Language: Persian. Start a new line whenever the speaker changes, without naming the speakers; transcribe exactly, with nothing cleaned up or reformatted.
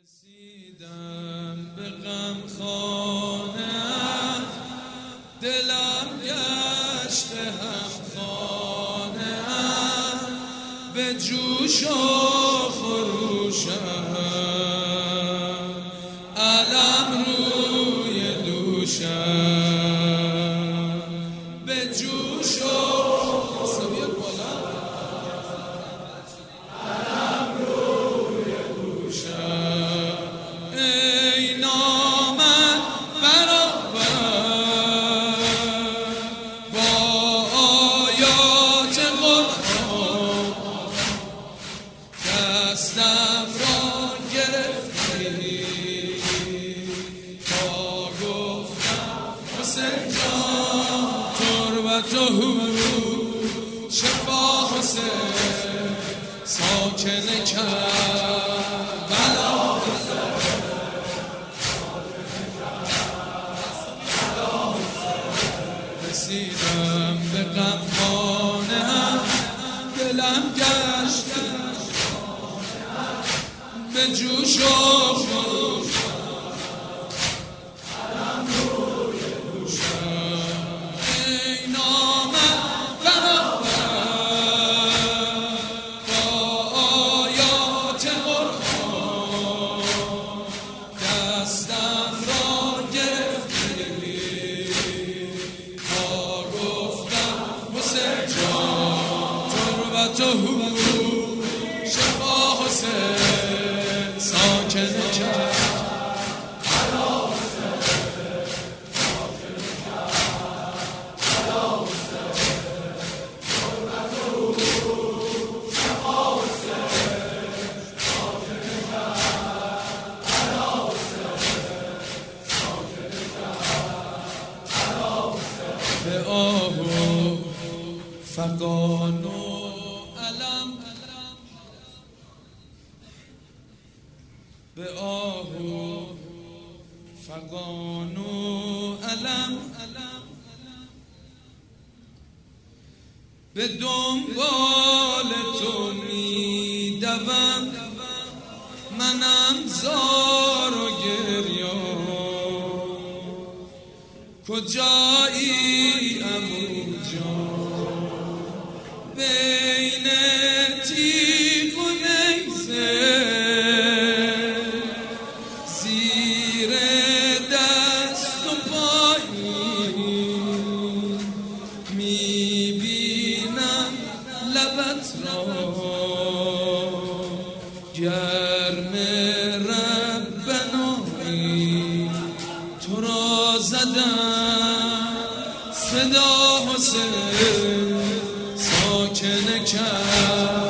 رسیدم به غم خانه‌ات، دلم گشته هم خانه‌ات، به جوش و خروشم علم روی دوشم، به جوش و دستم را گرفتی تا گفتم حسین جان تربت و هو شفا حسین ساکن کربلا رسیدم به غم خانه‌ام، دلم گشت به جوش و خروش علم روی دوشم، ای نامم برابر با آیات قرآن، دستم را گرفتی تا گفتم حسین جان تربت و هو شفا حسین ساکن کرد علا حسین ساکن کرد علا حسین تربت و شفا حسین ساکن کرد علا حسین ساکن کرد علا حسین به آه و فغان و علم، به آه و فغان و علم، به دنبال تو می دوم، منم زار و گریان، کجایی عمو جان بین تیغ و نیزه، زیر دست و پایی میبینم لبت را، گرم ربنایی تو را زدم صدا حسین ساکن کرد